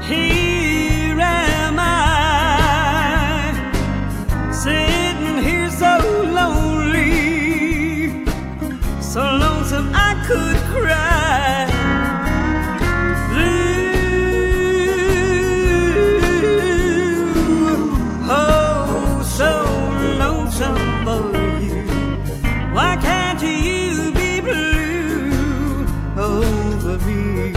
Here am I, sitting here so lonely, so lonesome I could cry. Blue, oh, so lonesome for you. Why can't you be blue over me?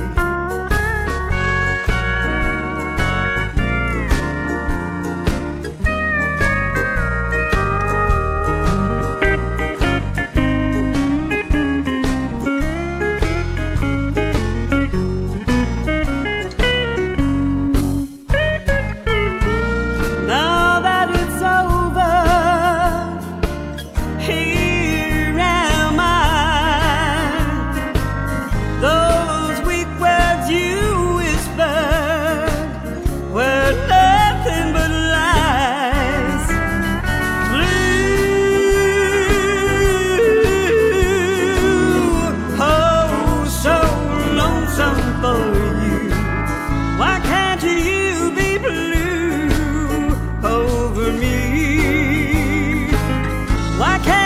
Why can't you be blue over me? Why can't